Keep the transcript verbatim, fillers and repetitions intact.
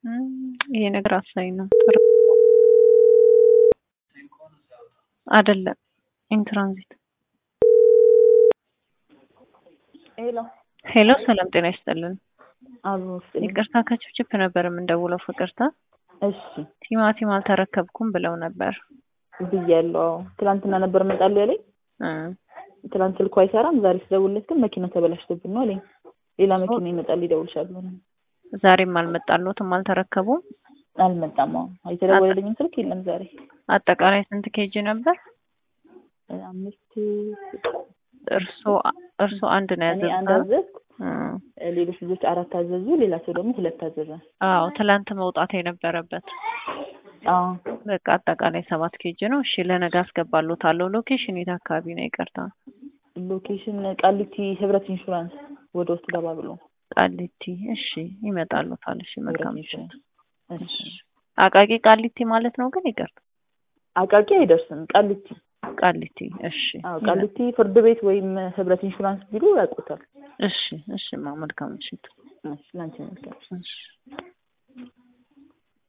ይሄ ነገር አሳይ ነው አይደለም ኢንትራንዚት ሄሎ ሄሎ ሰላም ጤና ይስጥልን አሉ ይቅርታ ከችፕችፕ ነበር የምንደውለው ፍቅርታ እሺ ቲማቲም አልተረከብኩም ብለው ነበር ብያለሁ ትላንትና ነበር መጣል ያለኝ እ ትላንት ልኮ አይሰራም ዛሬ ስለደወልኩት ግን መኪና ተበላሽቶብኝ ነው አለኝ ሌላ መኪና ይመጣል ይደውልሻለሁ ዛሬም አልመጣልዎትም አልተረከቡም አልመጣም አይተደወለልኝም ስልክ የለም ዛሬ አጠቃላይ ስንት ኬጂ ነበር አምስት እርሶ እርሶ አንድ ነው እኔ አንድ አዘዝኩ ሌሎች ልጆች አራት አዘዙ ሌላ ሰው ደግሞ ሁለት አዘዘ አዎ ትላንት መውጣት የነበረበት አዎ በቃ አጠቃላይ ሰባት ኬጂ ነው እሺ ለነገ አስገባለሁታለሁ ሎኬሽን የት አካባቢ ነው ይቅርታ ሎኬሽን ቃሊቲ ህብረት ኢንሹራንስ ወደ ውስጥ ገባ ብሎ ቃሊቲ እሺ ይመጣልዎታል እሺ መልካም እሺ አቃቂ ቃሊቲ ማለት ነው ግን ይቅርታ አቃቂ አይደርስም ቃሊቲ ቃሊቲ እሺ አዎ ቃሊቲ ፍርድ ቤት ወይም ህብረት ኢንሹራንስ ቢሉ ያውቁታል እሺ እሺ መልካም እሺ እሺ ላንቺ መልካም እሺ